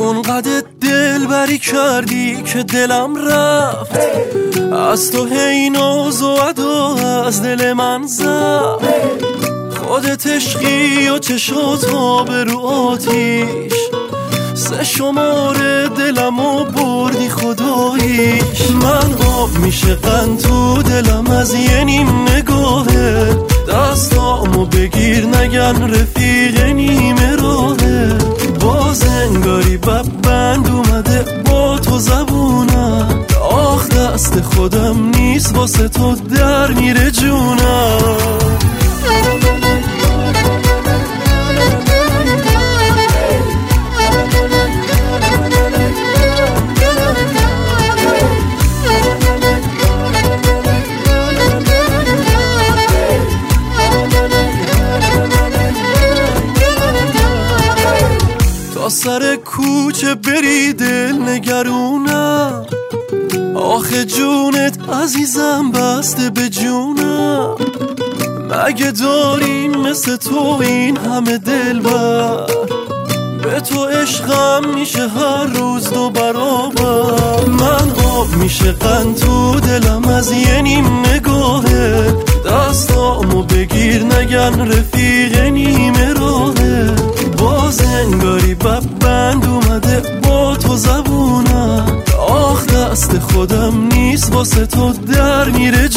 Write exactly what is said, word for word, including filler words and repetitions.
اونقدر دل بری کردی که دلم رفت از تو هی ناز و ادا از دل من زد خودت عشقی و چشاتو به رو آتیش سه شماره دلمو بردی خداییش من آب میشه قند تو دلم از یه نیم نگاهه دستامو بگیر نگن رفیق نیمه راهه باز انگاری بند اومده با تو زبونم آخ دست خودم نیست واسه تو در میره جونم تا سر کوچه بری دل نگرونم آخه جونت عزیزم بسته به جونم مگه داریم مثل تو این همه دلبر به تو عشقم میشه هر روز دو برابر من آب میشه قند تو دلم از یه نیم نگاهه دستامو بگیر نگن رفیق نیمه راهه باز انگاری بند اومده با تو زبونم آخ دست خودم نیست واسه تو در میره